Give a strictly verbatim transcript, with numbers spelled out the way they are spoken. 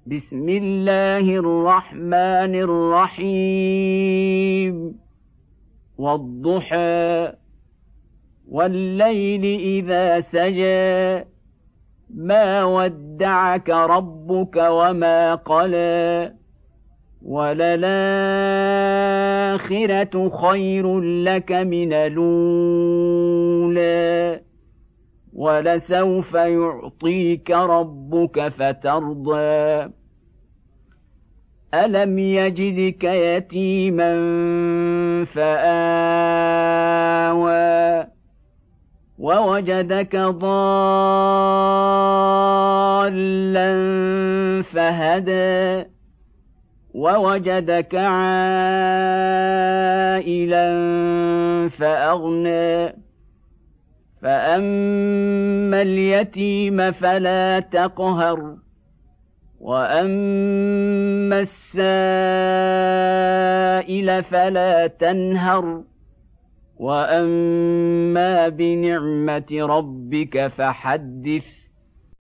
بسم الله الرحمن الرحيم والضحى والليل إذا سجى ما ودعك ربك وما قلى وللآخرة خير لك من الأولى ولسوف يعطيك ربك فترضى ألم يجدك يتيما فآوى ووجدك ضالا فهدى ووجدك عائلا فأغنى فأما اليتيم فلا تقهر وأما السائل فلا تنهر وأما بنعمة ربك فحدث